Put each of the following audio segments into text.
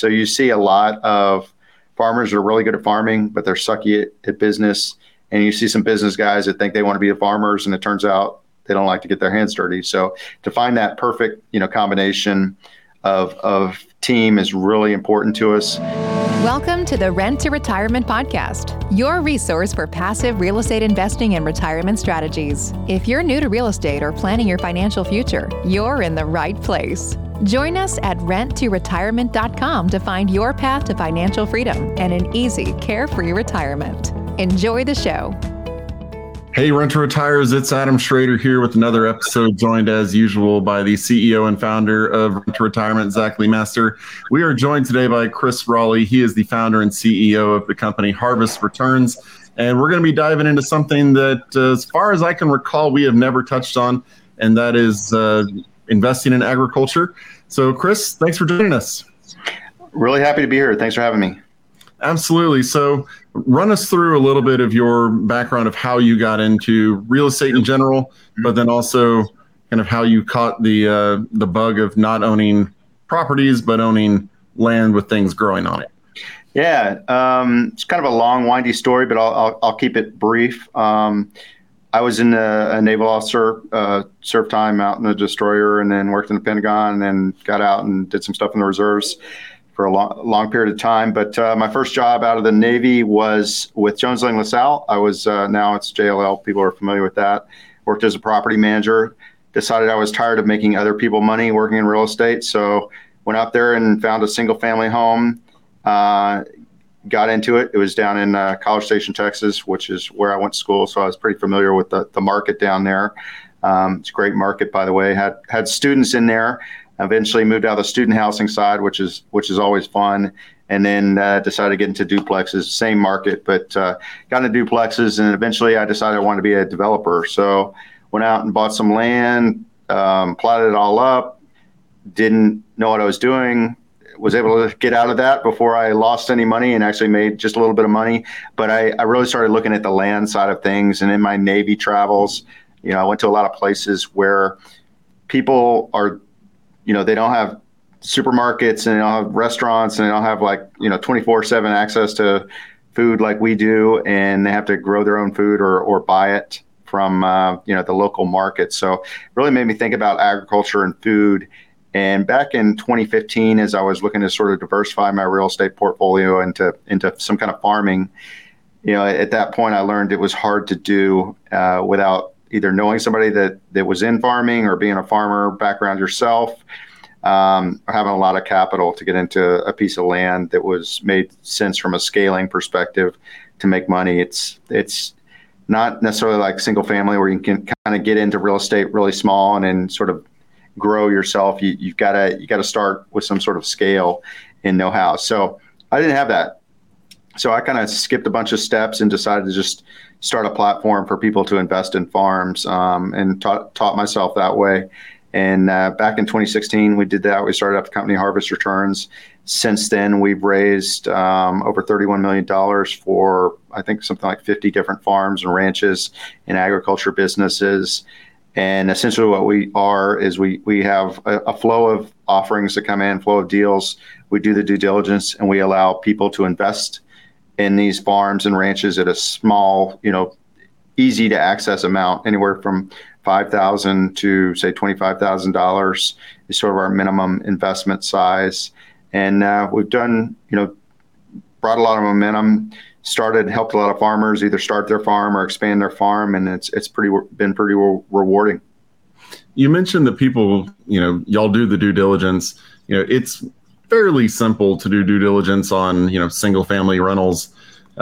So you see a lot of farmers that are really good at farming, but they're sucky at business. And you see some business guys that think they want to be farmers, and it turns out they don't like to get their hands dirty. So to find that perfect, combination of team is really important to us. Welcome to the Rent to Retirement Podcast, your resource for passive real estate investing and retirement strategies. If you're new to real estate or planning your financial future, you're in the right place. Join us at renttoretirement.com to find your path to financial freedom and an easy, carefree retirement. Enjoy the show. Hey, Rent to Retires, it's Adam Schrader here with another episode, joined as usual by the CEO and founder of Rent to Retirement, Zach Leemaster. We are joined today by Chris Raleigh. He is the founder and CEO of the company Harvest Returns. And we're going to be diving into something that, as far as I can recall, we have never touched on, and that is investing in agriculture. So, Chris, thanks for joining us. Really happy to be here. Thanks for having me. Absolutely. So run us through a little bit of your background of how you got into real estate in general, but then also kind of how you caught the bug of not owning properties, but owning land with things growing on it. Yeah, it's kind of a long, windy story, but I'll keep it brief. I was in a naval officer, served time out in the destroyer, and then worked in the Pentagon, and then got out and did some stuff in the reserves for a long period of time. But my first job out of the Navy was with Jones Lang LaSalle. I was, now it's JLL, people are familiar with that. Worked as a property manager, decided I was tired of making other people money working in real estate. So went out there and found a single family home, got into it. It was down in College Station, Texas, which is where I went to school. So I was pretty familiar with the market down there. It's a great market, by the way. Had students in there. Eventually moved out of the student housing side, which is always fun, and then decided to get into duplexes, same market, but got into duplexes, and eventually I decided I wanted to be a developer. So went out and bought some land, plotted it all up, didn't know what I was doing, was able to get out of that before I lost any money and actually made just a little bit of money. But I really started looking at the land side of things, and in my Navy travels, I went to a lot of places where people are, they don't have supermarkets, and they don't have restaurants, and they don't have 24/7 access to food like we do, and they have to grow their own food or buy it from the local market. So it really made me think about agriculture and food. And back in 2015, as I was looking to sort of diversify my real estate portfolio into some kind of farming, at that point I learned it was hard to do without either knowing somebody that was in farming or being a farmer background yourself, or having a lot of capital to get into a piece of land that was made sense from a scaling perspective to make money. It's not necessarily like single family where you can kind of get into real estate really small and then sort of grow yourself. You gotta start with some sort of scale and know-how. So I didn't have that. So I kind of skipped a bunch of steps and decided to just start a platform for people to invest in farms, and taught myself that way. And back in 2016, we did that. We started up the company Harvest Returns. Since then, we've raised over $31 million for, I think, something like 50 different farms and ranches and agriculture businesses. And essentially what we are is we have a flow of offerings that come in, flow of deals. We do the due diligence, and we allow people to invest in these farms and ranches at a small, easy to access amount, anywhere from $5,000 to say $25,000 is sort of our minimum investment size. And we've done, brought a lot of momentum, helped a lot of farmers either start their farm or expand their farm, and it's been pretty rewarding. You mentioned that people, y'all do the due diligence. It's fairly simple to do due diligence on, single family rentals.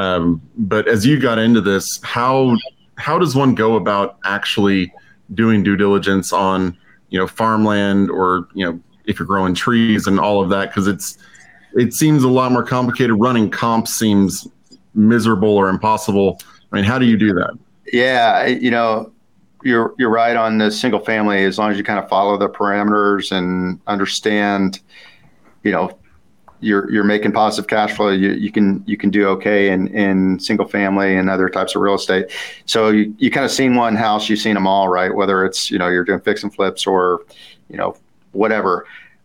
But as you got into this, how does one go about actually doing due diligence on, farmland, or, if you're growing trees and all of that? Because it seems a lot more complicated. Running comps seems miserable or impossible. I mean, how do you do that? Yeah, you're right on the single family. As long as you kind of follow the parameters and understand, you're making positive cash flow, you can do okay in single family and other types of real estate. So you kind of seen one house, you've seen them all, right? Whether it's, you're doing fix and flips or, whatever.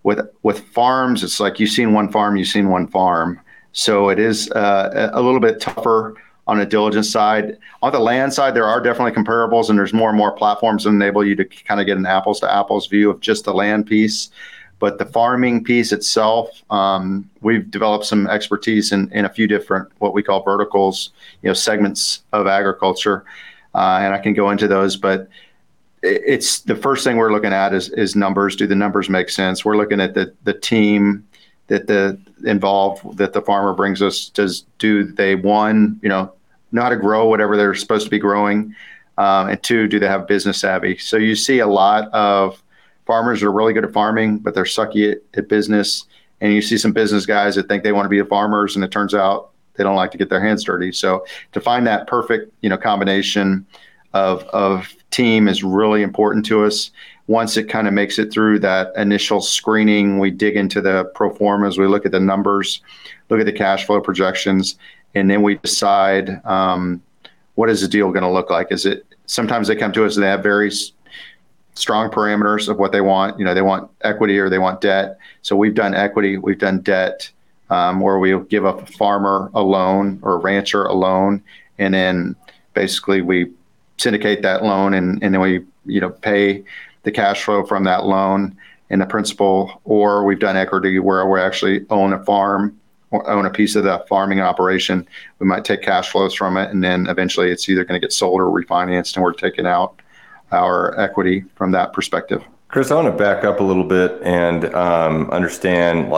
with farms, it's like you've seen one farm. So it is a little bit tougher on the diligence side. On the land side, there are definitely comparables, and there's more and more platforms that enable you to kind of get an apples to apples view of just the land piece. But the farming piece itself, we've developed some expertise in a few different what we call verticals, segments of agriculture, and I can go into those. But it's the first thing we're looking at is numbers. Do the numbers make sense? We're looking at the team that the farmer brings us. Do they, one, know how to grow whatever they're supposed to be growing, and two, do they have business savvy? So you see a lot of farmers that are really good at farming, but they're sucky at business. And you see some business guys that think they want to be farmers, and it turns out they don't like to get their hands dirty. So to find that perfect, combination of team is really important to us. Once it kind of makes it through that initial screening, we dig into the pro formas, we look at the numbers, look at the cash flow projections, and then we decide what is the deal going to look like. Sometimes they come to us and they have very strong parameters of what they want. They want equity or they want debt. So we've done equity, we've done debt, where we'll give a farmer a loan or a rancher a loan, and then basically we syndicate that loan, and then we pay the cash flow from that loan and the principal. Or we've done equity where we actually own a farm or own a piece of the farming operation. We might take cash flows from it, and then eventually it's either going to get sold or refinanced, and we're taking out our equity from that perspective. Chris, I want to back up a little bit and understand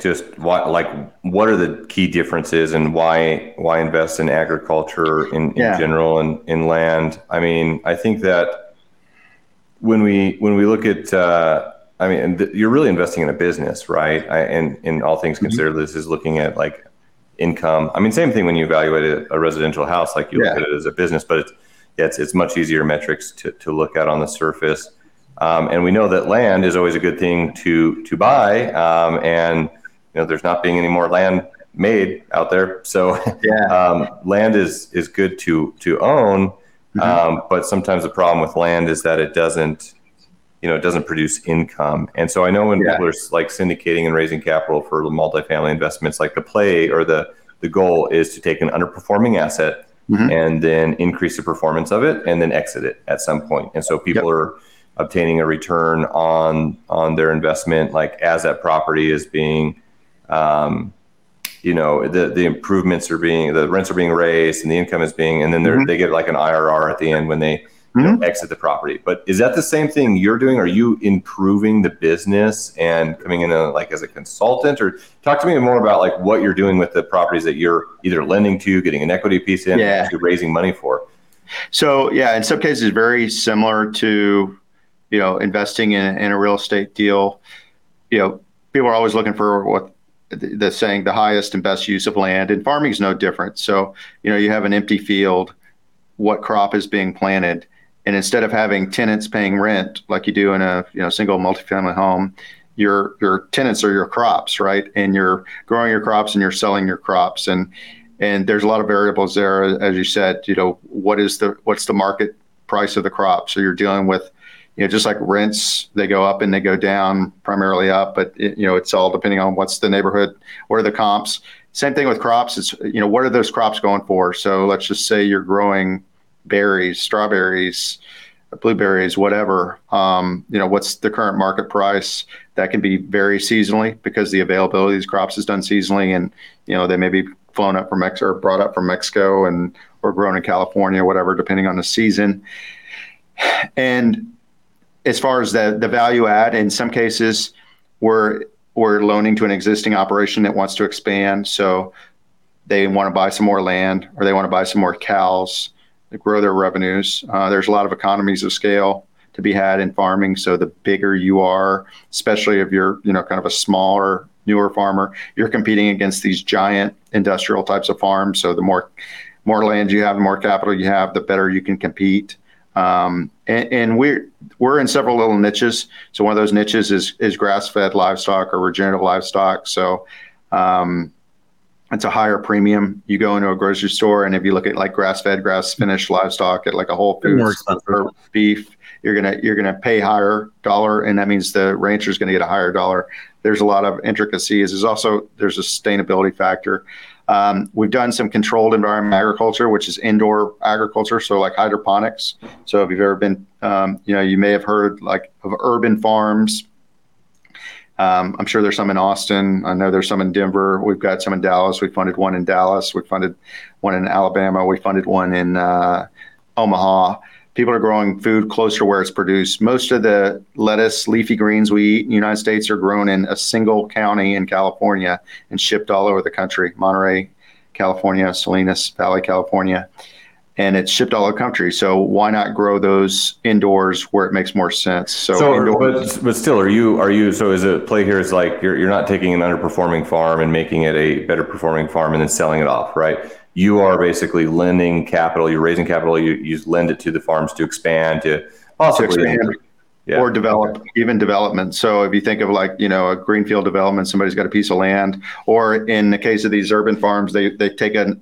what are the key differences and why invest in agriculture in general and in land. I mean, I think that when we look at, you're really investing in a business, right? And in all things considered, this is looking at like income. I mean, same thing when you evaluate a residential house, like you look at it as a business, but it's much easier metrics to look at on the surface. And we know that land is always a good thing to buy. And there's not being any more land made out there. So land is good to own. But sometimes the problem with land is that it doesn't produce income. And so I know when people are like syndicating and raising capital for multifamily investments, like the play or the goal is to take an underperforming asset and then increase the performance of it and then exit it at some point. And so people are obtaining a return on their investment, like as that property is being, the improvements the rents are being raised and the income is being, and then they get like an IRR at the end when they exit the property. But is that the same thing you're doing? Are you improving the business and coming in as a consultant, or talk to me more about like what you're doing with the properties that you're either lending to, getting an equity piece in, or raising money for? So in some cases, very similar to, investing in a real estate deal. People are always looking for what the saying, the highest and best use of land, and farming is no different. So, you have an empty field, what crop is being planted? And instead of having tenants paying rent like you do in a single multifamily home, your tenants are your crops, right? And you're growing your crops and you're selling your crops, and there's a lot of variables there, as you said. What's the market price of the crop? So you're dealing with, just like rents, they go up and they go down, primarily up, but it's all depending on what's the neighborhood, what are the comps. Same thing with crops. It's what are those crops going for? So let's just say you're growing berries, strawberries, blueberries, whatever. What's the current market price? That can be very seasonally because the availability of these crops is done seasonally, and they may be flown up from Mexico or brought up from Mexico or grown in California, whatever, depending on the season. And as far as the value add, in some cases, we're loaning to an existing operation that wants to expand. So they want to buy some more land, or they want to buy some more cows to grow their revenues. There's a lot of economies of scale to be had in farming. So the bigger you are, especially if you're, kind of a smaller, newer farmer, you're competing against these giant industrial types of farms. So the more land you have, the more capital you have, the better you can compete. And we're in several little niches. So one of those niches is grass-fed livestock or regenerative livestock. So it's a higher premium. You go into a grocery store, and if you look at like grass-fed, grass-finished livestock at like a Whole Foods or beef, you're gonna pay higher dollar, and that means the rancher's gonna get a higher dollar there's a lot of intricacies. There's a sustainability factor. We've done some controlled environment agriculture, which is indoor agriculture, so like hydroponics. So if you've ever been, you may have heard like of urban farms. I'm sure there's some in Austin. I know there's some in Denver. We've got some in Dallas. We funded one in Dallas. We funded one in Alabama. We funded one in Omaha. People are growing food closer to where it's produced. Most of the lettuce, leafy greens we eat in the United States are grown in a single county in California and shipped all over the country. Monterey, California, Salinas Valley, California. And it's shipped all over the country. So why not grow those indoors where it makes more sense? But still, are you? So is it play here is like you're not taking an underperforming farm and making it a better performing farm and then selling it off, right? You are basically lending capital. You're raising capital. You lend it to the farms to expand, to possibly or develop, even development. So if you think of like, a greenfield development, somebody's got a piece of land, or in the case of these urban farms, they take an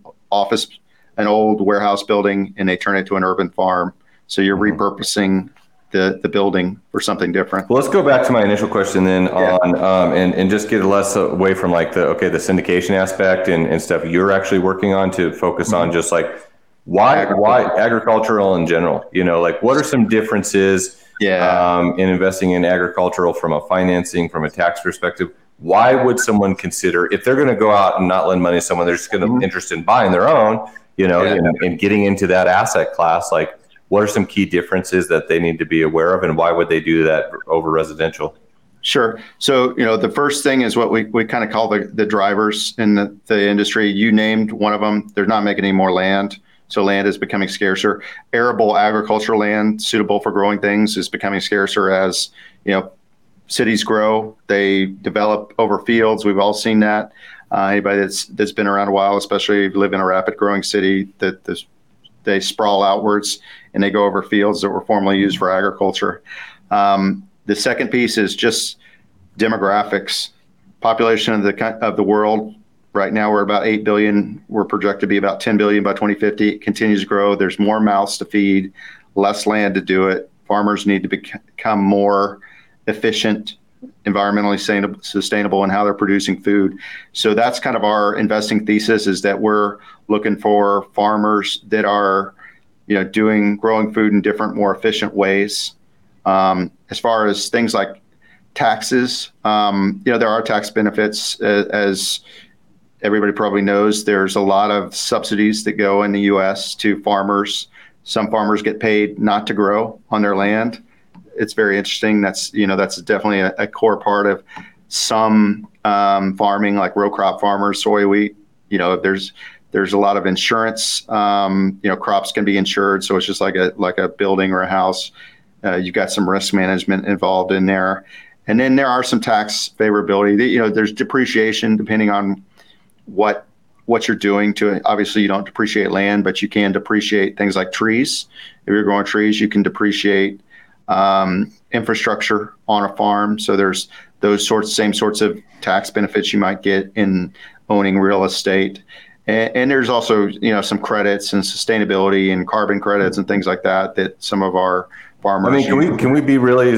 old warehouse building and they turn it to an urban farm. So you're repurposing the building for something different. Well, let's go back to my initial question then on and just get less away from like the syndication aspect and stuff you're actually working on to focus on just like why agricultural in general, like what are some differences in investing in agricultural from a financing, from a tax perspective? Why would someone consider, if they're going to go out and not lend money to someone, they're just going to interested in buying their own, and getting into that asset class, like what are some key differences that they need to be aware of, and why would they do that over residential? Sure. So, the first thing is what we kind of call the drivers in the industry. You named one of them. They're not making any more land. So land is becoming scarcer. Arable agricultural land suitable for growing things is becoming scarcer as, cities grow. They develop over fields. We've all seen that. Anybody that's been around a while, especially if you live in a rapid growing city, they sprawl outwards and they go over fields that were formerly used for agriculture. The second piece is just demographics. Population of the world right now, we're about 8 billion. We're projected to be about 10 billion by 2050. It continues to grow. There's more mouths to feed, less land to do it. Farmers need to become more efficient, environmentally sustainable in how they're producing food. So that's kind of our investing thesis, is that we're looking for farmers that are, growing food in different, more efficient ways. As far as things like taxes, there are tax benefits. As everybody probably knows, there's a lot of subsidies that go in the U.S. to farmers. Some farmers get paid not to grow on their land. It's very interesting. That's definitely a core part of some farming, like row crop farmers, soy, wheat. There's a lot of insurance. Crops can be insured, so it's just like a building or a house. You've got some risk management involved in there, and then there are some tax favorability. There's depreciation depending on what you're doing to it. Obviously, you don't depreciate land, but you can depreciate things like trees. If you're growing trees, you can depreciate infrastructure on a farm. So there's those same sorts of tax benefits you might get in owning real estate. And there's also, some credits and sustainability and carbon credits and things like that some of our farmers. I mean, can we be really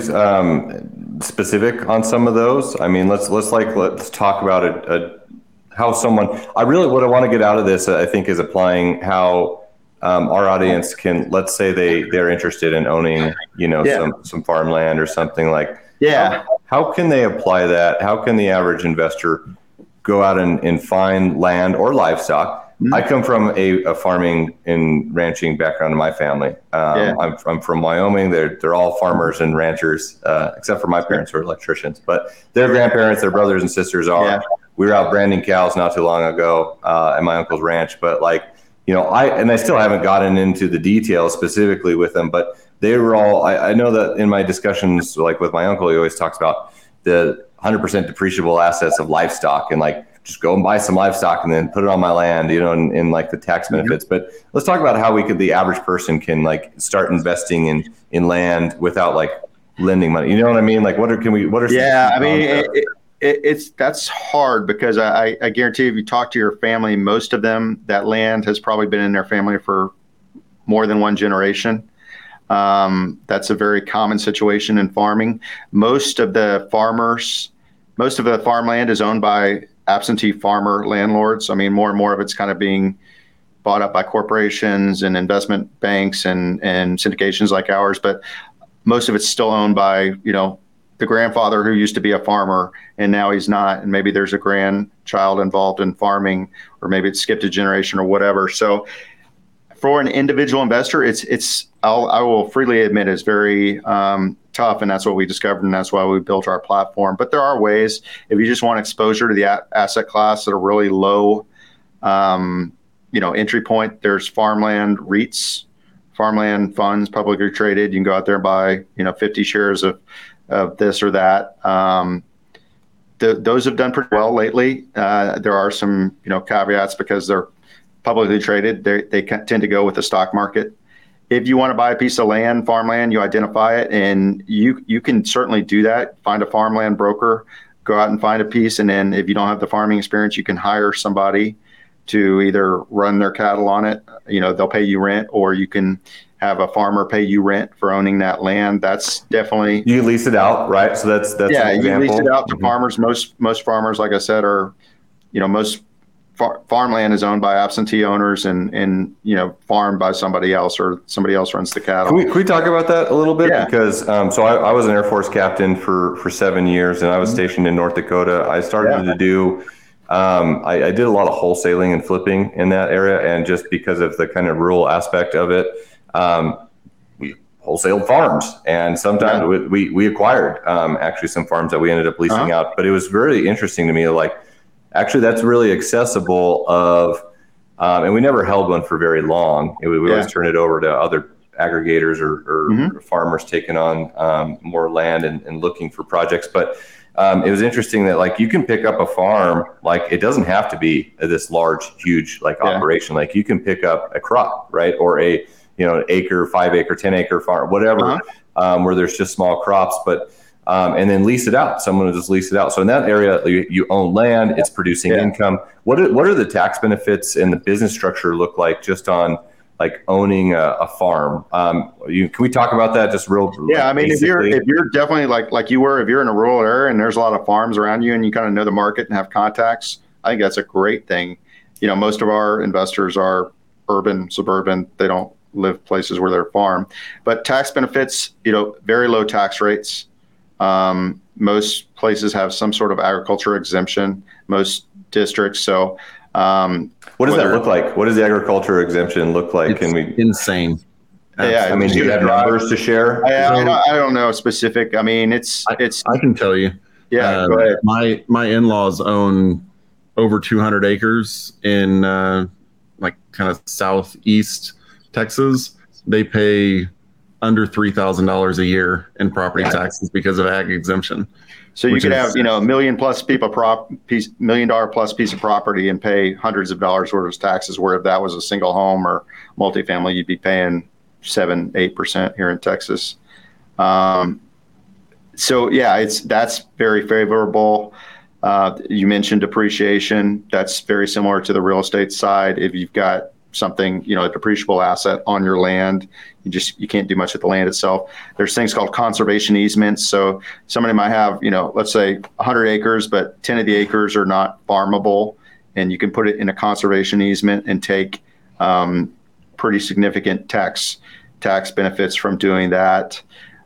specific on some of those? I mean, let's talk about how someone. What I want to get out of this, I think, is applying how our audience can. Let's say they're interested in owning, some farmland or something like. Yeah. How can they apply that? How can the average investor go out and find land or livestock? Mm-hmm. I come from a farming and ranching background in my family. I'm from Wyoming. They're all farmers and ranchers, except for my parents who are electricians. But their grandparents, their brothers and sisters are. Yeah. We were out branding cows not too long ago at my uncle's ranch. But I still haven't gotten into the details specifically with them. But they were all. I know that in my discussions, like with my uncle, he always talks about the 100% depreciable assets of livestock, and just go and buy some livestock and then put it on my land, and like the tax benefits. Mm-hmm. But let's talk about how the average person can start investing in land without lending money. You know what I mean? What are yeah, I mean, that's hard because I guarantee if you talk to your family, most of them, that land has probably been in their family for more than one generation. That's a very common situation in farming. Most of the farmers most of the farmland is owned by absentee farmer landlords. I mean, more and more of it's kind of being bought up by corporations and investment banks and syndications like ours, but most of it's still owned by, the grandfather who used to be a farmer and now he's not, and maybe there's a grandchild involved in farming, or maybe it's skipped a generation or whatever. So for an individual investor, I will freely admit it's very tough, and that's what we discovered, and that's why we built our platform. But there are ways, if you just want exposure to the asset class at a really low entry point. There's farmland REITs, farmland funds, publicly traded. You can go out there and buy 50 shares of this or that. Those have done pretty well lately. There are some caveats because they're publicly traded. They tend to go with the stock market. If you want to buy a piece of land, farmland, you identify it, and you can certainly do that. Find a farmland broker, go out and find a piece, and then if you don't have the farming experience, you can hire somebody to either run their cattle on it. They'll pay you rent, or you can have a farmer pay you rent for owning that land. That's definitely, you lease it out, right? So that's yeah, you lease it out to farmers. Most farmers, like I said, are most farmland is owned by absentee owners and farmed by somebody else, or somebody else runs the cattle. Can we talk about that a little bit? Yeah. Because so I was an Air Force captain for 7 years, and I was stationed in North Dakota. I started to do I did a lot of wholesaling and flipping in that area, and just because of the kind of rural aspect of it, we wholesaled farms, and sometimes we acquired actually some farms that we ended up leasing out. But it was very interesting to me, like, actually that's really accessible and we never held one for very long. We always turn it over to other aggregators or farmers taking on more land and looking for projects. But it was interesting that, like, you can pick up a farm, like, it doesn't have to be this large, huge operation. Like, you can pick up a crop, right? Or an acre, 5 acre, 10 acre farm, whatever, where there's just small crops, but and then lease it out. Someone will just lease it out. So in that area, you own land, it's producing income. What are the tax benefits and the business structure look like just on like owning a farm? Can we talk about that just real? Yeah, I mean, basically? if you're definitely like you were, if you're in a rural area and there's a lot of farms around you and you kind of know the market and have contacts, I think that's a great thing. Most of our investors are urban, suburban. They don't live places where they're farm. But tax benefits, very low tax rates. Most places have some sort of agriculture exemption, most districts. So what does that look like? What does the agriculture exemption look like? Can we insane? Yeah, I mean, do you have numbers to share? I don't know specific. I mean, it's. I can tell you. Yeah, go ahead. My in-laws own over 200 acres in like kind of southeast Texas. They pay under $3,000 a year in property taxes because of ag exemption. So you could have, $1 million plus $1 million plus piece of property and pay hundreds of dollars worth of taxes, where if that was a single home or multifamily, you'd be paying 7-8% here in Texas. So yeah, that's very favorable. You mentioned depreciation. That's very similar to the real estate side. If you've got something, a depreciable asset on your land, you can't do much with the land itself. There's things called conservation easements. So somebody might have, let's say 100 acres, but 10 of the acres are not farmable, and you can put it in a conservation easement and take pretty significant tax benefits from doing that.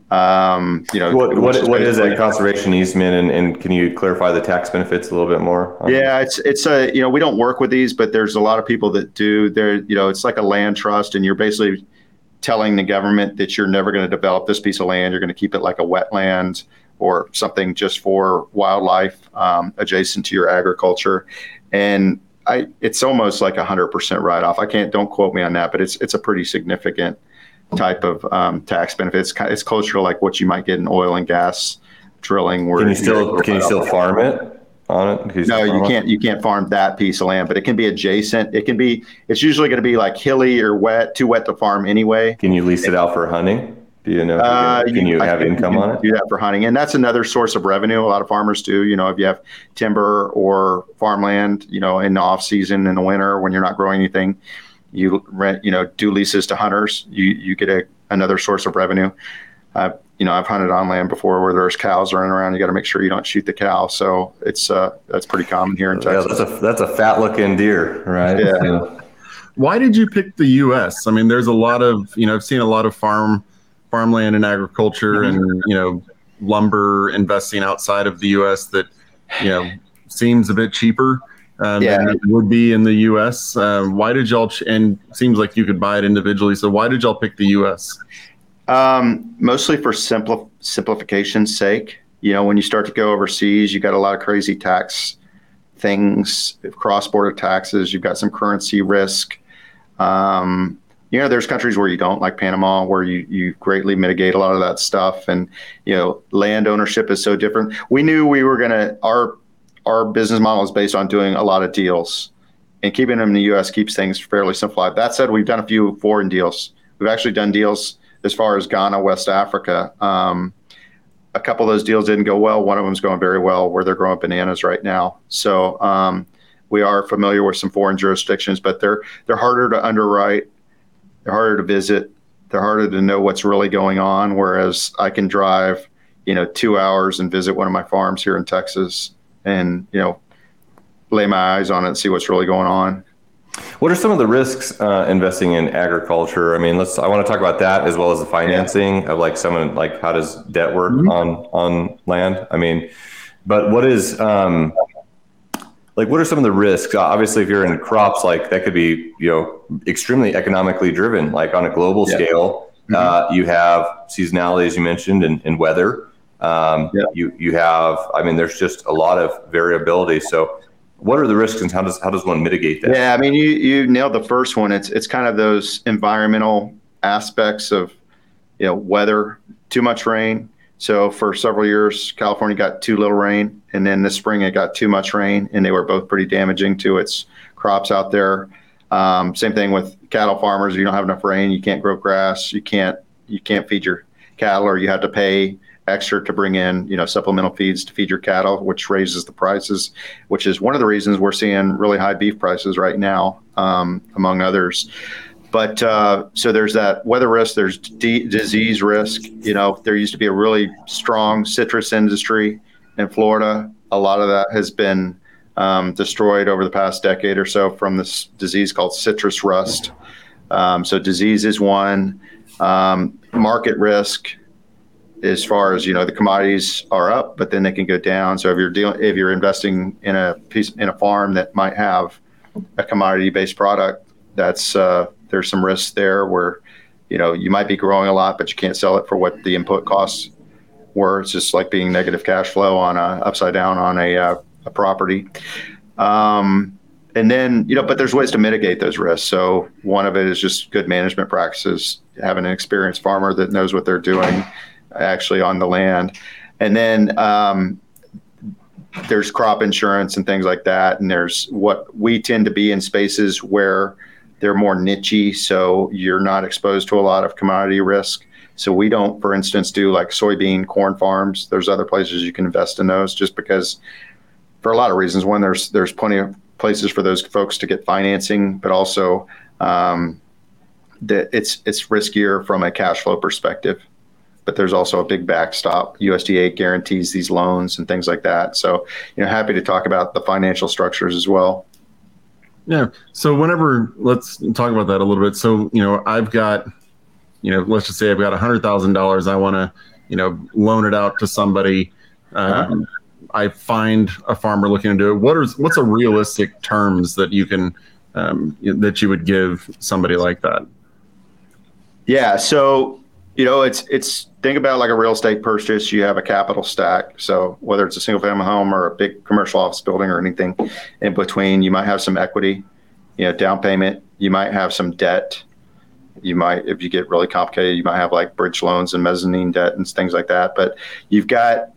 What is that conservation easement, and can you clarify the tax benefits a little bit more? Yeah, it's we don't work with these, but there's a lot of people that do. It's like a land trust, and you're basically telling the government that you're never going to develop this piece of land. You're going to keep it like a wetland or something just for wildlife adjacent to your agriculture. And it's almost like 100% write-off. Don't quote me on that, but it's a pretty significant type of tax benefits. It's closer to like what you might get in oil and gas drilling. Where can you still farm it on it? No, you can't. You can't farm that piece of land, but it can be adjacent. It's usually going to be like hilly or wet, too wet to farm anyway. Can you lease it out for hunting? Do you know? Can you have income on it? Do that for hunting, and that's another source of revenue. A lot of farmers do. If you have timber or farmland, in the off season in the winter when you're not growing anything, you rent, do leases to hunters. You get another source of revenue. I've hunted on land before where there's cows running around. You got to make sure you don't shoot the cow. So that's pretty common here in Texas. Yeah, that's a fat looking deer, right? Yeah. So. Why did you pick the U.S.? I mean, there's a lot of, I've seen a lot of farmland and agriculture and, lumber investing outside of the U.S. that, seems a bit cheaper than it would be in the U.S. Why did y'all, and it seems like you could buy it individually. So why did y'all pick the U.S.? Mostly for simplification's sake. When you start to go overseas, you got a lot of crazy tax things, cross-border taxes. You've got some currency risk. There's countries where you don't, like Panama, where you greatly mitigate a lot of that stuff. And, land ownership is so different. We knew we were going to, our business model is based on doing a lot of deals, and keeping them in the U.S. keeps things fairly simplified. That said, we've done a few foreign deals. We've actually done deals as far as Ghana, West Africa. A couple of those deals didn't go well. One of them's going very well, where they're growing bananas right now. So we are familiar with some foreign jurisdictions, but they're harder to underwrite. They're harder to visit. They're harder to know what's really going on. Whereas I can drive, 2 hours and visit one of my farms here in Texas and, lay my eyes on it and see what's really going on. What are some of the risks investing in agriculture? I mean, I want to talk about that as well as the financing of how does debt work on land? I mean, but what is, what are some of the risks? Obviously, if you're in crops, that could be, extremely economically driven, on a global scale. You have seasonality, as you mentioned, and weather. You have, there's just a lot of variability. So what are the risks and how does one mitigate that? Yeah, you nailed the first one. It's kind of those environmental aspects of, weather, too much rain. So for several years, California got too little rain, and then this spring it got too much rain, and they were both pretty damaging to its crops out there. Same thing with cattle farmers. If you don't have enough rain, you can't grow grass. You can't feed your cattle, or you have to pay extra to bring in, supplemental feeds to feed your cattle, which raises the prices, which is one of the reasons we're seeing really high beef prices right now, among others. But so there's that weather risk, there's disease risk. There used to be a really strong citrus industry in Florida. A lot of that has been destroyed over the past decade or so from this disease called citrus rust. So disease is one. Market risk, as far as the commodities are up, but then they can go down. So if you're investing in a farm that might have a commodity-based product, that's there's some risks there where you might be growing a lot, but you can't sell it for what the input costs were. It's just like being negative cash flow on upside down on a property. And then but there's ways to mitigate those risks. So one of it is just good management practices, having an experienced farmer that knows what they're doing actually on the land. And then there's crop insurance and things like that. And there's what we tend to be in spaces where they're more niche-y, so you're not exposed to a lot of commodity risk. So we don't, for instance, do like soybean, corn farms. There's other places you can invest in those, just because for a lot of reasons. One, there's plenty of places for those folks to get financing, but also that it's riskier from a cash flow perspective. But there's also a big backstop. USDA guarantees these loans and things like that. So, happy to talk about the financial structures as well. Yeah. So let's talk about that a little bit. So, I've got, let's just say I've got $100,000. I want to, loan it out to somebody. I find a farmer looking to do it. What's a realistic terms that you can, that you would give somebody like that? Yeah. So, it's think about like a real estate purchase. You have a capital stack. So whether it's a single family home or a big commercial office building or anything in between, you might have some equity, down payment. You might have some debt. You might, if you get really complicated, you might have like bridge loans and mezzanine debt and things like that. But you've got,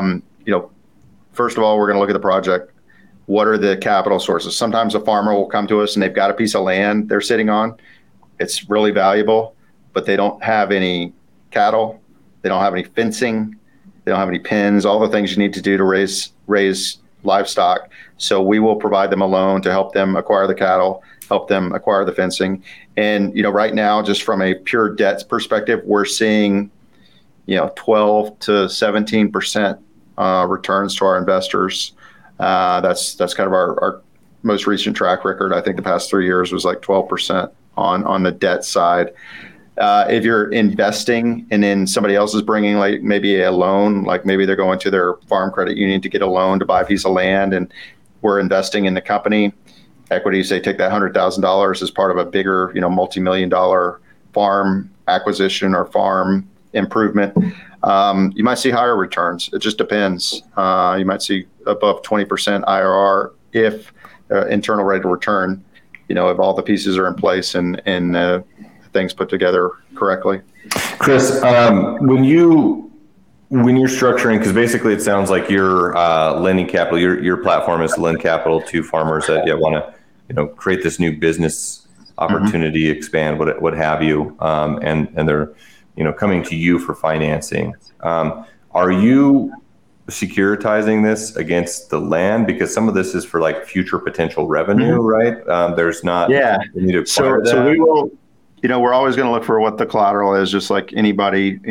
first of all, we're going to look at the project. What are the capital sources? Sometimes a farmer will come to us and they've got a piece of land they're sitting on. It's really valuable, but they don't have any cattle. They don't have any fencing. They don't have any pens, all the things you need to do to raise livestock. So we will provide them a loan to help them acquire the cattle, help them acquire the fencing. And, right now, just from a pure debt perspective, we're seeing, 12 to 17% returns to our investors. That's kind of our most recent track record. I think the past 3 years was like 12% on the debt side. If you're investing and then somebody else is bringing like maybe a loan, like maybe they're going to their farm credit union to get a loan to buy a piece of land, and we're investing in the company. Equities, they take that $100,000 as part of a bigger, multi-million-dollar farm acquisition or farm improvement. You might see higher returns. It just depends. You might see above 20% IRR if internal rate of return, if all the pieces are in place and things put together correctly. Chris, when you're structuring, because basically it sounds like you're lending capital, your platform is to lend capital to farmers that want to, create this new business opportunity, expand, what have you, and they're, coming to you for financing. Are you securitizing this against the land? Because some of this is for like future potential revenue, right? There's not. Yeah. So we will. We're always going to look for what the collateral is, just like anybody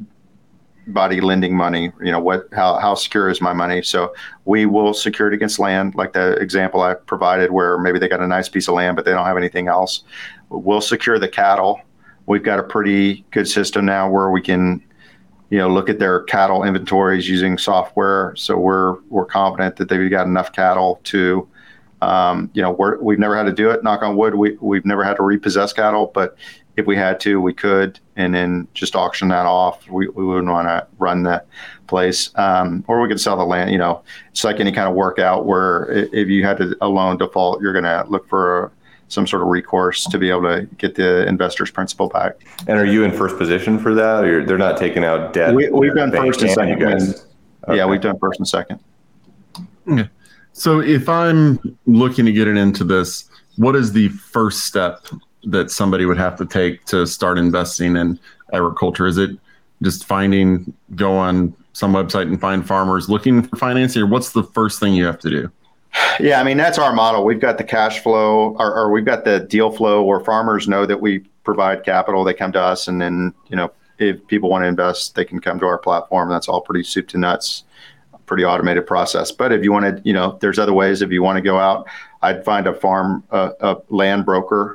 lending money. How secure is my money? So we will secure it against land, like the example I provided, where maybe they got a nice piece of land, but they don't have anything else. We'll secure the cattle. We've got a pretty good system now where we can, look at their cattle inventories using software. So we're confident that they've got enough cattle to. We've never had to do it. Knock on wood. We've never had to repossess cattle, but if we had to, we could, and then just auction that off. We wouldn't want to run the place, or we could sell the land. It's like any kind of workout where if you had a loan default, you're going to look for some sort of recourse to be able to get the investor's principal back. And are you in first position for that, or they're not taking out debt? We've done first and second. Okay. Yeah, we've done first and second. Okay. So if I'm looking to get into this, what is the first step that somebody would have to take to start investing in agriculture? Is it just go on some website and find farmers looking for financing, or what's the first thing you have to do? Yeah, that's our model. We've got the cash flow, or we've got the deal flow where farmers know that we provide capital. They come to us, and then, if people want to invest, they can come to our platform. That's all pretty soup to nuts, pretty automated process. But if you want to, there's other ways. If you want to go out, I'd find a land broker,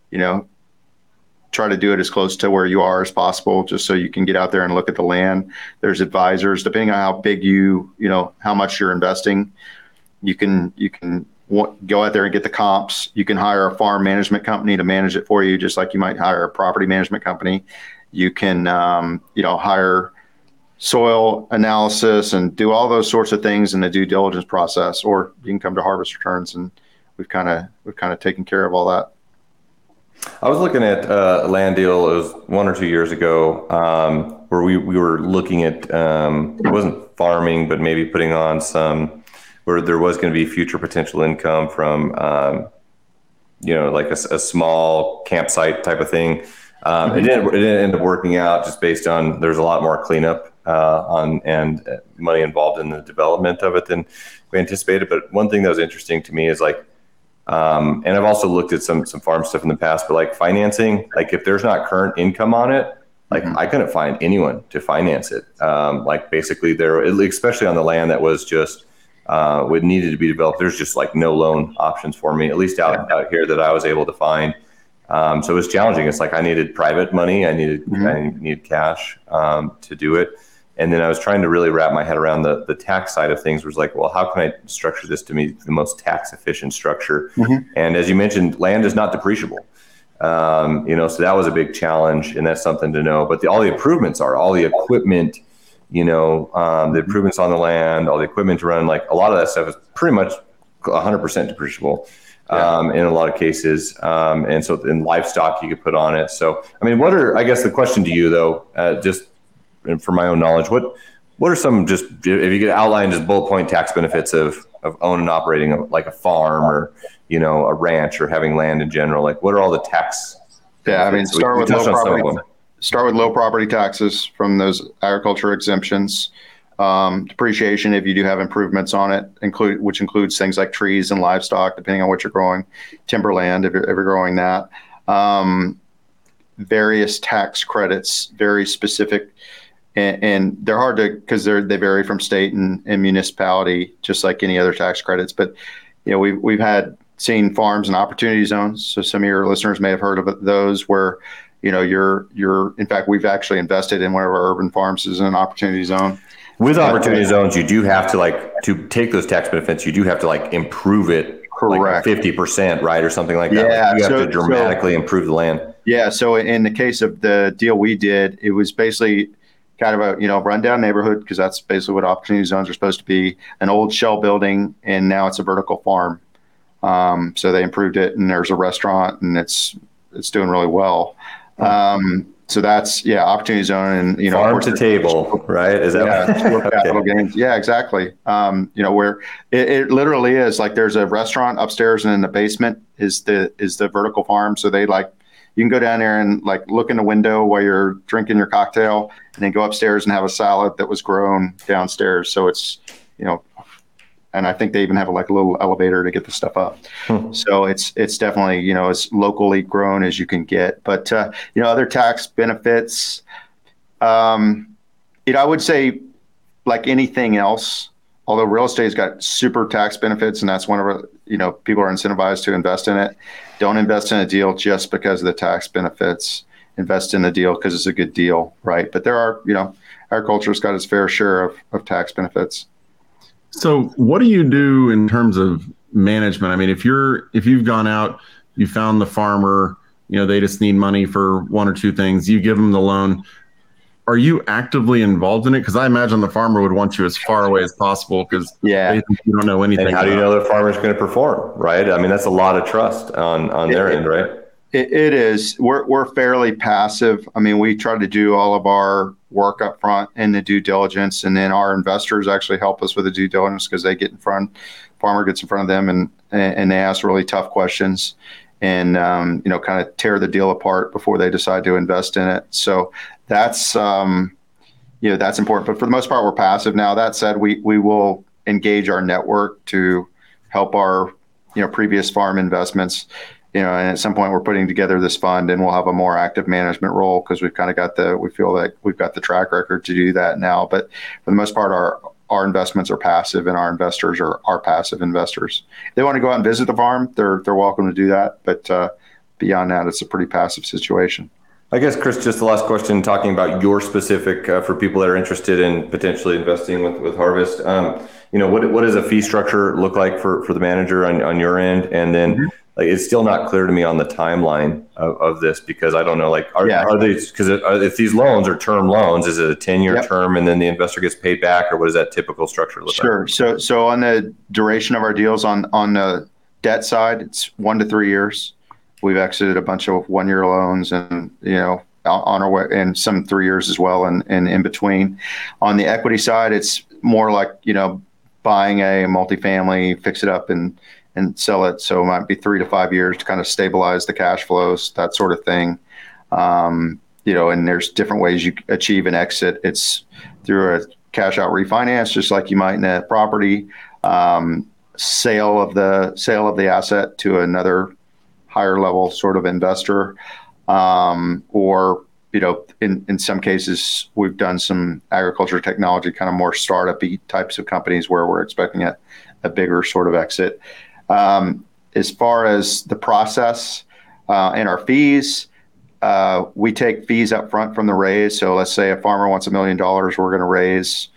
try to do it as close to where you are as possible, just so you can get out there and look at the land. There's advisors, depending on how big how much you're investing. You can go out there and get the comps. You can hire a farm management company to manage it for you, just like you might hire a property management company. You can, hire soil analysis and do all those sorts of things in the due diligence process, or you can come to Harvest Returns, and we've kind of taken care of all that. I was looking at a land deal. It was 1 or 2 years ago, where we were looking at, it wasn't farming, but maybe putting on some, where there was going to be future potential income from, like a small campsite type of thing. It didn't end up working out, just based on there's a lot more cleanup and money involved in the development of it than we anticipated. But one thing that was interesting to me is like, and I've also looked at some farm stuff in the past, but like financing, like if there's not current income on it, like I couldn't find anyone to finance it. Like basically there, especially on the land that was just what needed to be developed, there's just like no loan options for me, at least out here that I was able to find. So it was challenging. It's like I needed private money. I needed cash to do it. And then I was trying to really wrap my head around the tax side of things. Was like, well, how can I structure this to be the most tax efficient structure? And as you mentioned, land is not depreciable. So that was a big challenge, and that's something to know. But all the improvements are all the equipment, the improvements on the land, all the equipment to run, like a lot of that stuff is pretty much 100% depreciable. In a lot of cases. And so in livestock you could put on it. So, I guess the question to you though, just for my own knowledge, what are some, just if you could outline just bullet point tax benefits of owning and operating like a farm or, a ranch or having land in general? Like what are all the tax? Yeah. Start with low property taxes from those agriculture exemptions. Depreciation, if you do have improvements on it, which includes things like trees and livestock, depending on what you're growing, timberland, if you're growing that. Various tax credits, very specific and they're hard to, because they vary from state and municipality, just like any other tax credits. But we've seen farms and opportunity zones. So some of your listeners may have heard of those where in fact, we've actually invested in one of our urban farms as an opportunity zone. With opportunity zones, you do have to take those tax benefits, you do have to improve it. Correct. 50%, right? Or something like that. Yeah. You have to dramatically improve the land. Yeah. So in the case of the deal we did, it was basically kind of a, rundown neighborhood, because that's basically what opportunity zones are supposed to be, an old shell building, and now it's a vertical farm. So they improved it, and there's a restaurant, and it's doing really well. So that's opportunity zone, and farm to table, right? Is that capital gains? Yeah, exactly. Where it literally is like there's a restaurant upstairs, and in the basement is the vertical farm. So you can go down there and look in the window while you're drinking your cocktail, and then go upstairs and have a salad that was grown downstairs. So it's and I think they even have a little elevator to get the stuff up. So it's definitely, as locally grown as you can get. But, other tax benefits, I would say like anything else, although real estate's got super tax benefits, and that's one of our, people are incentivized to invest in it. Don't invest in a deal just because of the tax benefits. Invest in the deal because it's a good deal, right? But there are, agriculture's got its fair share of tax benefits. So what do you do in terms of management? I mean, if you've gone out, you found the farmer, they just need money for one or two things, you give them the loan. Are you actively involved in it? Because I imagine the farmer would want you as far away as possible, because you don't know anything. And how do you know the farmer's going to perform, right? I mean, that's a lot of trust on their end, right? It is. We're fairly passive. I mean, we try to do all of our work up front in the due diligence, and then our investors actually help us with the due diligence, because they get in front, farmer gets in front of them, and they ask really tough questions, and kind of tear the deal apart before they decide to invest in it. So that's that's important. But for the most part, we're passive. Now that said, we will engage our network to help our previous farm investments. And at some point we're putting together this fund, and we'll have a more active management role, because we've kind of we feel like we've got the track record to do that now. But for the most part, our investments are passive, and our investors are passive investors. If they want to go out and visit the farm, they're welcome to do that. But beyond that, it's a pretty passive situation. I guess, Chris, just the last question, talking about your specific, for people that are interested in potentially investing with Harvest, what does a fee structure look like for the manager on your end? And then it's still not clear to me on the timeline of this, because I don't know, are these, because if these loans are term loans, is it a 10-year term and then the investor gets paid back, or what does that typical structure look like? Sure. So on the duration of our deals on the debt side, it's 1 to 3 years. We've exited a bunch of 1-year loans, and on our way, and some 3 years as well, and in between. On the equity side, it's more like buying a multifamily, fix it up and sell it. So it might be 3 to 5 years to kind of stabilize the cash flows, that sort of thing. And there's different ways you achieve an exit. It's through a cash out refinance, just like you might in a property, sale of the asset to another higher level sort of investor, or in some cases we've done some agriculture technology, kind of more startup-y types of companies where we're expecting a bigger sort of exit. As far as the process and our fees, we take fees up front from the raise. So let's say a farmer wants $1 million, we're going to raise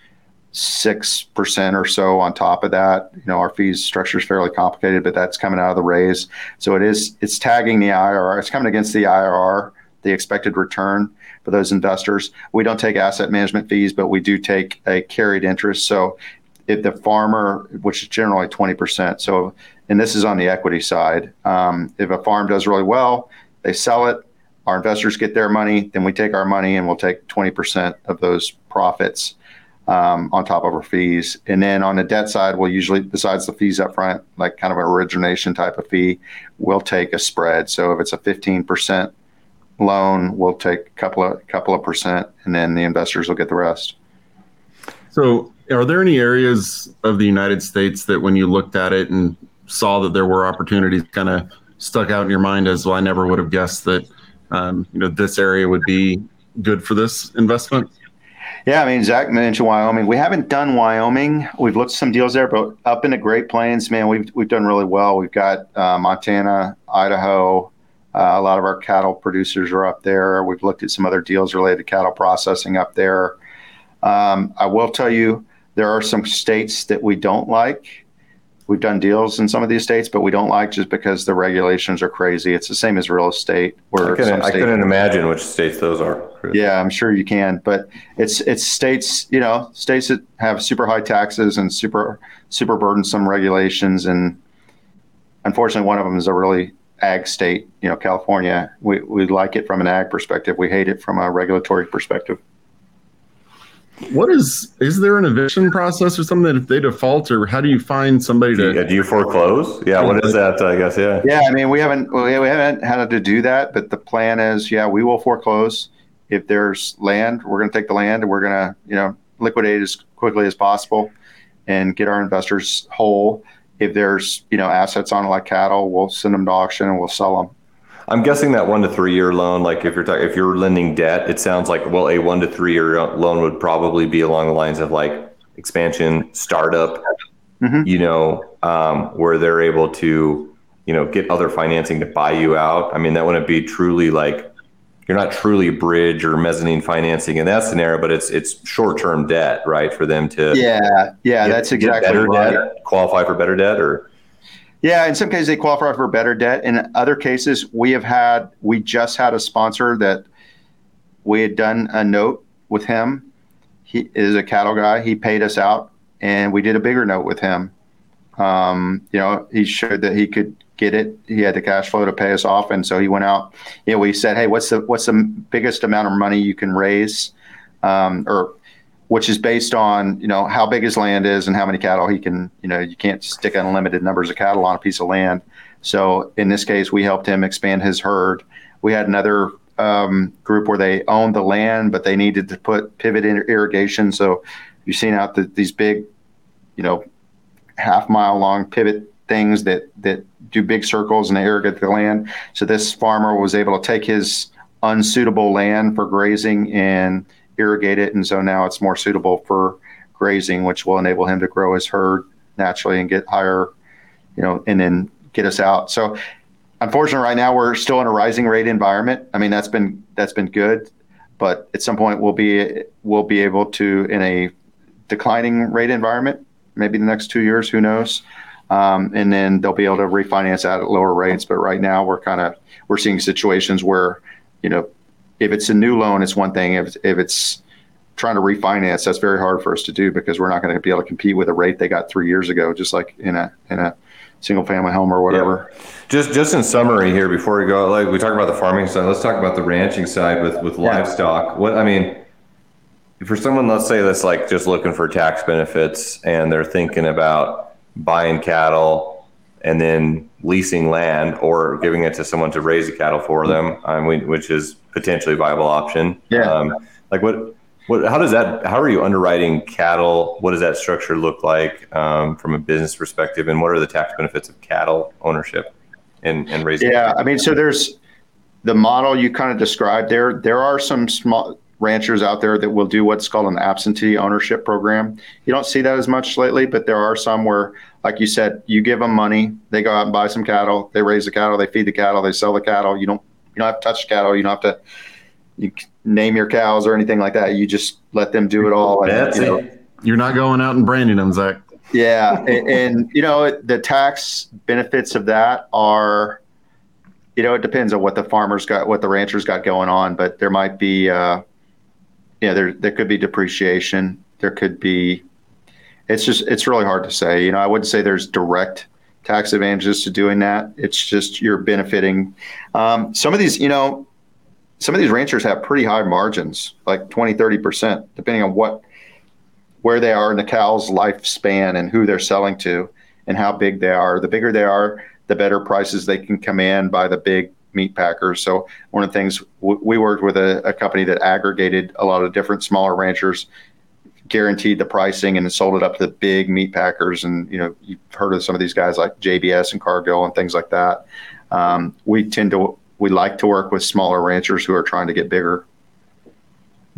6% or so on top of that. Our fees structure is fairly complicated, but that's coming out of the raise. So it's tagging the IRR. It's coming against the IRR, the expected return for those investors. We don't take asset management fees, but we do take a carried interest. So if the farmer, which is generally 20%, so, and this is on the equity side, if a farm does really well, they sell it, our investors get their money, then we take our money and we'll take 20% of those profits on top of our fees. And then on the debt side, we'll usually, besides the fees up front, like kind of an origination type of fee, we'll take a spread. So if it's a 15% loan, we'll take a couple of percent, and then the investors will get the rest. So are there any areas of the United States that when you looked at it and saw that there were opportunities, kind of stuck out in your mind as, well, I never would have guessed that this area would be good for this investment? Yeah, I mean, Zach mentioned Wyoming. We haven't done Wyoming. We've looked at some deals there, but up in the Great Plains, man, we've done really well. We've got Montana, Idaho. A lot of our cattle producers are up there. We've looked at some other deals related to cattle processing up there. I will tell you, there are some states that we don't like. We've done deals in some of these states, but we don't like just because the regulations are crazy. It's the same as real estate. I couldn't imagine which states those are. Yeah, I'm sure you can, but it's states, states that have super high taxes and super burdensome regulations. And unfortunately, one of them is a really ag state, California. We like it from an ag perspective. We hate it from a regulatory perspective. Is there an eviction process or something that if they default, or how do you find somebody to? Do you foreclose? Yeah. What is that? I guess. Yeah. Yeah. I mean, we haven't had to do that, but the plan is, we will foreclose. If there's land, we're going to take the land and we're going to, liquidate as quickly as possible and get our investors whole. If there's, assets on it like cattle, we'll send them to auction and we'll sell them. I'm guessing that 1 to 3 year loan, like if you're lending debt, it sounds like, well, a 1 to 3 year loan would probably be along the lines of like expansion, startup, where they're able to, get other financing to buy you out. I mean, that wouldn't be truly like, you're not truly bridge or mezzanine financing in that scenario, but it's short-term debt, right? For them to that's exactly better right. Debt, qualify for better debt, or in some cases they qualify for better debt. In other cases, we just had a sponsor that we had done a note with him. He is a cattle guy. He paid us out, and we did a bigger note with him. He showed that he could get it. He had the cash flow to pay us off, and so he went out. We said, "Hey, what's the biggest amount of money you can raise?" Or which is based on how big his land is and how many cattle he can. You can't stick unlimited numbers of cattle on a piece of land. So in this case, we helped him expand his herd. We had another group where they owned the land, but they needed to put pivot irrigation. So you've seen out these big, half-mile long pivot things that do big circles and they irrigate the land. So this farmer was able to take his unsuitable land for grazing and irrigate it, and so now it's more suitable for grazing, which will enable him to grow his herd naturally and get higher, and then get us out. So unfortunately, right now we're still in a rising rate environment. I mean, that's been good, but at some point we'll be able to, in a declining rate environment, maybe the next 2 years, who knows. And then they'll be able to refinance that at lower rates. But right now we're seeing situations where, if it's a new loan, it's one thing. If it's trying to refinance, that's very hard for us to do because we're not going to be able to compete with a rate they got 3 years ago, just like in a single family home or whatever. Yeah. Just in summary here, before we go, like we talked about the farming side, let's talk about the ranching side with livestock. For someone, let's say that's like just looking for tax benefits and they're thinking about buying cattle and then leasing land or giving it to someone to raise the cattle for them, which is potentially a viable option. Yeah. How are you underwriting cattle? What does that structure look like from a business perspective? And what are the tax benefits of cattle ownership and raising? Yeah. I mean, so there's the model you kind of described there. There are some small ranchers out there that will do what's called an absentee ownership program. You don't see that as much lately, but there are some where, like you said, you give them money, they go out and buy some cattle, they raise the cattle, they feed the cattle, they sell the cattle. You don't have to touch the cattle. You don't have to name your cows or anything like that. You just let them do it all. And, you're not going out and branding them, Zach. Yeah. and the tax benefits of that are, it depends on what the farmers got, what the ranchers got going on, but there might be, there could be depreciation. There could be, it's really hard to say. I wouldn't say there's direct tax advantages to doing that. It's just you're benefiting. Some of these ranchers have pretty high margins, like 20, 30%, depending on where they are in the cow's lifespan and who they're selling to and how big they are. The bigger they are, the better prices they can command by the big meat packers. So one of the things we worked with a company that aggregated a lot of different smaller ranchers, guaranteed the pricing and sold it up to the big meat packers. And, you've heard of some of these guys like JBS and Cargill and things like that. We like to work with smaller ranchers who are trying to get bigger.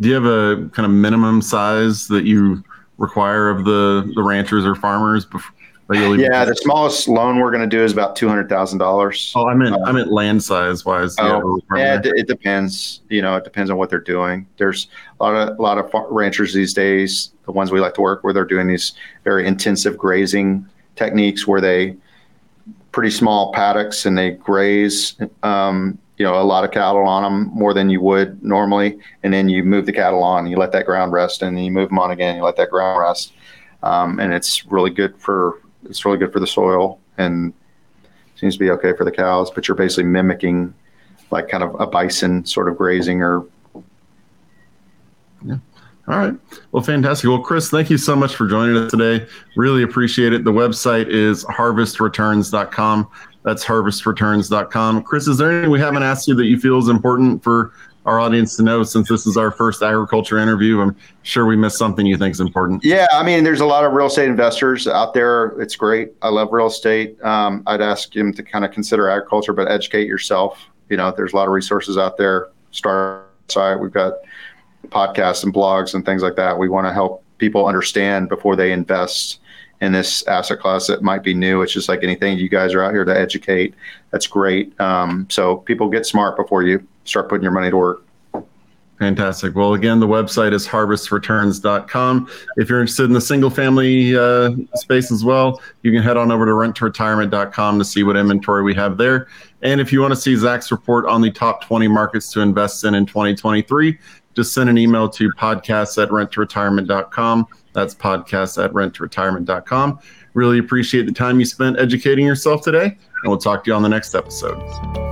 Do you have a kind of minimum size that you require of the ranchers or farmers before? Yeah, the smallest loan we're going to do is about $200,000. Oh, I meant land size wise. It depends. It depends on what they're doing. There's a lot of ranchers these days, the ones we like to work with, are doing these very intensive grazing techniques where they pretty small paddocks and they graze, a lot of cattle on them, more than you would normally, and then you move the cattle on, and you let that ground rest, and then you move them on again, and you let that ground rest, and it's really good for the soil and seems to be okay for the cows, but you're basically mimicking like kind of a bison sort of grazing or. Yeah. All right. Well, fantastic. Well, Chris, thank you so much for joining us today. Really appreciate it. The website is harvestreturns.com. That's harvestreturns.com. Chris, is there anything we haven't asked you that you feel is important for our audience to know, since this is our first agriculture interview? I'm sure we missed something you think is important. Yeah, I mean, there's a lot of real estate investors out there. It's great. I love real estate. I'd ask them to kind of consider agriculture, but educate yourself. There's a lot of resources out there. Start a site. We've got podcasts and blogs and things like that. We want to help people understand before they invest in this asset class that might be new. It's just like anything. You guys are out here to educate. That's great. So people get smart before you start putting your money to work. Fantastic. Well, again, the website is harvestreturns.com. If you're interested in the single family space as well, you can head on over to renttoretirement.com to see what inventory we have there. And if you want to see Zach's report on the top 20 markets to invest in 2023, just send an email to podcast@renttoretirement.com. That's podcast@renttoretirement.com. Really appreciate the time you spent educating yourself today, and we'll talk to you on the next episode.